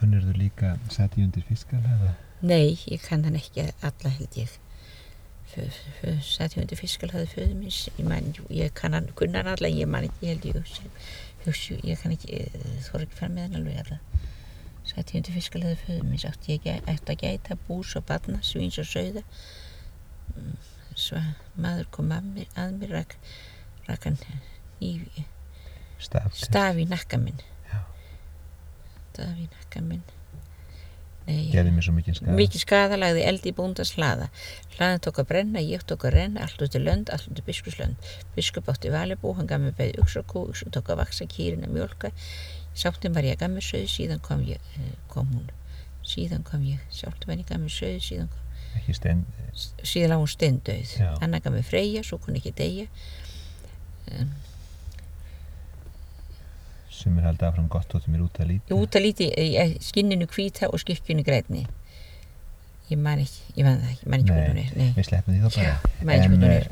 Kunnirðu líka sati undir fiskalhaða? Nei, ég kann hann ekki alla held ég. Sati undir fiskalhaði föður minns, ég kann hann, kunna hann alla, ég man ekki, ég held ég kann ekki, þóra ekki fara með hann alveg alla. Sati undir fiskalhaði föður minns, átti að gæta bús og barna, svíns og sauða. Svo maður kom að mér rak hann staf í nakka minn. Já. Staf í nakka minn. Gerði mér svo mikið skaða. Mikið skaða, lagði eld í bóndans hlaða. Hlaðan tók að brenna, ég tók að renna, allt út til lönd, allt út til biskupslönd. Biskup átti valibú, hann gaf mér bæði uxrakú, tók að vaksa kýrin að mjólka. Sáttin var ég að gaf mér sauð, síðan kom hún. Síðan kom ég, sjálft var ég gaf mér sauð, síðan kom. Síðan lá hún steindauð. Anna gaf mér Freyja, svo kon ekki deyja. Sumir halda áfram gott þótt mér út að líti. Út að líti, skinninu hvíta og skyrkjunu grænni. Ég man það ekki, hvernig hún er. Við sleppum því þá bara. Já, ég man ekki hvernig hún er.